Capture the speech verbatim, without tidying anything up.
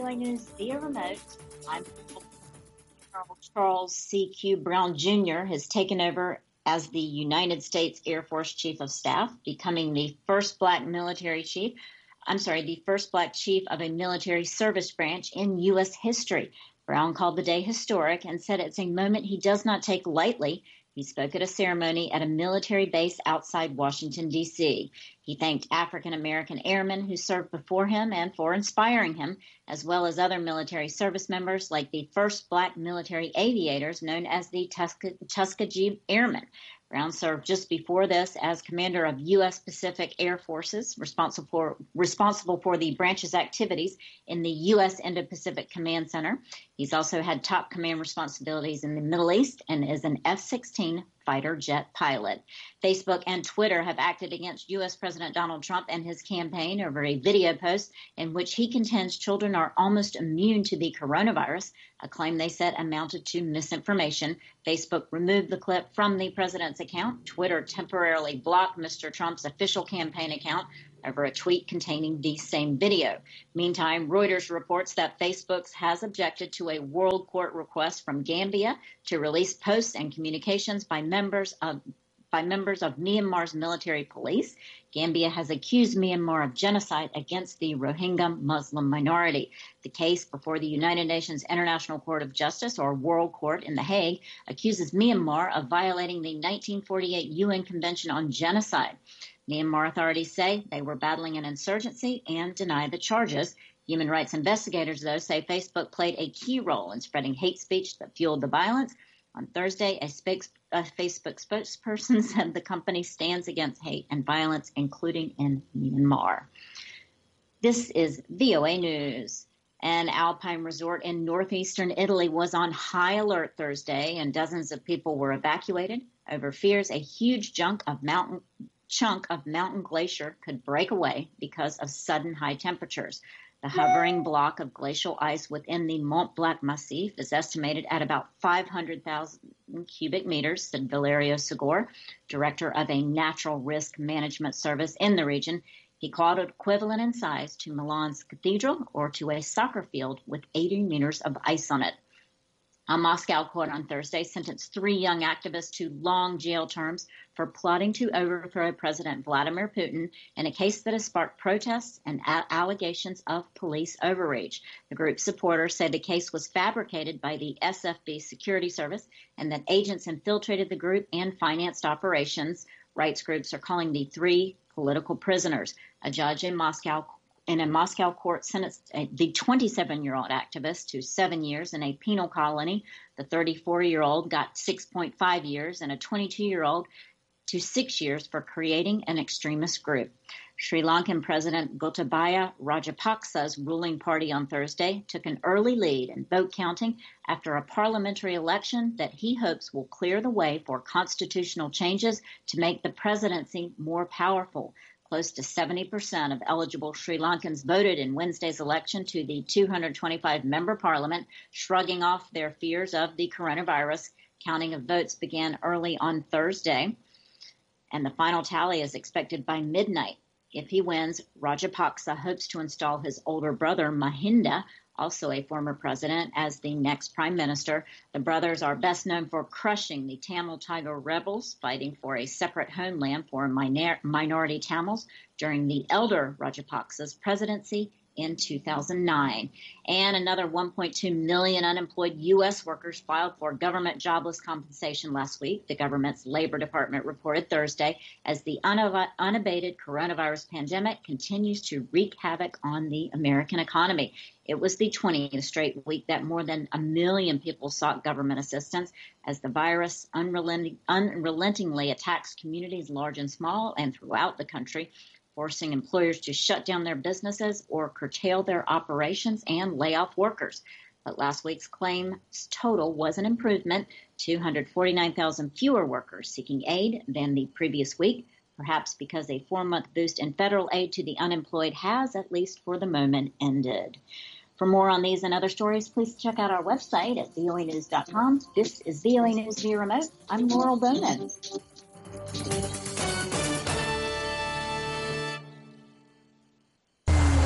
O A News via remote. I'm Charles C Q Brown Junior has taken over as the United States Air Force Chief of Staff, becoming the first black military chief, I'm sorry, the first black chief of a military service branch in U S history. Brown called the day historic and said it's a moment he does not take lightly. He spoke at a ceremony at a military base outside Washington, D C He thanked African-American airmen who served before him and for inspiring him, as well as other military service members like the first black military aviators known as the Tuskegee Airmen. Brown served just before this as commander of U S Pacific Air Forces, responsible for, responsible for the branch's activities in the U S Indo-Pacific Command Center. He's also had top command responsibilities in the Middle East and is an F sixteen fighter jet pilot. Facebook and Twitter have acted against U S President Donald Trump and his campaign over a video post in which he contends children are almost immune to the coronavirus, a claim they said amounted to misinformation. Facebook removed the clip from the president's account. Twitter temporarily blocked Mister Trump's official campaign account over a tweet containing the same video. Meantime, Reuters reports that Facebook has objected to a world court request from Gambia to release posts and communications by members of by members of Myanmar's military police. Gambia has accused Myanmar of genocide against the Rohingya Muslim minority. The case before the United Nations International Court of Justice, or World Court in The Hague, accuses Myanmar of violating the nineteen forty-eight U N Convention on Genocide. Myanmar authorities say they were battling an insurgency and deny the charges. Human rights investigators, though, say Facebook played a key role in spreading hate speech that fueled the violence. On Thursday, a, spokes, a Facebook spokesperson said the company stands against hate and violence, including in Myanmar. This is V O A News. An alpine resort in northeastern Italy was on high alert Thursday, and dozens of people were evacuated over fears a huge chunk of mountain chunk of mountain glacier could break away because of sudden high temperatures. The hovering block of glacial ice within the Mont Blanc Massif is estimated at about five hundred thousand cubic meters, said Valerio Segor, director of a natural risk management service in the region. He called it equivalent in size to Milan's cathedral or to a soccer field with eighty meters of ice on it. A Moscow court on Thursday sentenced three young activists to long jail terms for plotting to overthrow President Vladimir Putin in a case that has sparked protests and a- allegations of police overreach. The group's supporters say the case was fabricated by the S F B security service and that agents infiltrated the group and financed operations. Rights groups are calling the three political prisoners. A judge in Moscow in a Moscow court sentenced the twenty-seven-year-old activist to seven years in a penal colony. The thirty-four-year-old got six point five years and a twenty-two-year-old to six years for creating an extremist group. Sri Lankan President Gotabaya Rajapaksa's ruling party on Thursday took an early lead in vote counting after a parliamentary election that he hopes will clear the way for constitutional changes to make the presidency more powerful. Close to seventy percent of eligible Sri Lankans voted in Wednesday's election to the two hundred twenty-five member parliament, shrugging off their fears of the coronavirus. Counting of votes began early on Thursday, and the final tally is expected by midnight. If he wins, Rajapaksa hopes to install his older brother, Mahinda, also a former president, as the next prime minister. The brothers are best known for crushing the Tamil Tiger rebels, fighting for a separate homeland for minor- minority Tamils during the elder Rajapaksa's presidency in two thousand nine. And another one point two million unemployed U S workers filed for government jobless compensation last week, the government's Labor Department reported Thursday, as the unav- unabated coronavirus pandemic continues to wreak havoc on the American economy. It was the twentieth straight week that more than a million people sought government assistance as the virus unrelenting, unrelentingly attacks communities large and small and throughout the country, forcing employers to shut down their businesses or curtail their operations and lay off workers. But last week's claims total was an improvement, two hundred forty-nine thousand fewer workers seeking aid than the previous week, perhaps because a four-month boost in federal aid to the unemployed has, at least for the moment, ended. For more on these and other stories, please check out our website at V O A news dot com. This is V O A News via remote. I'm Laurel Bowman.